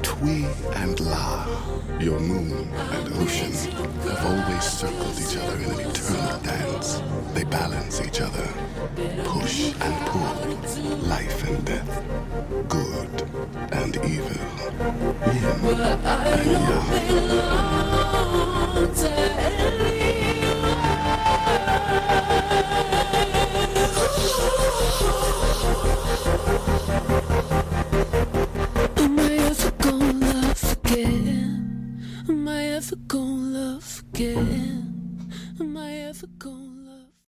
Twi and La, your moon and ocean, have always circled each other in an eternal dance. They balance each other, push and pull, life and death, good and evil, yin and yang.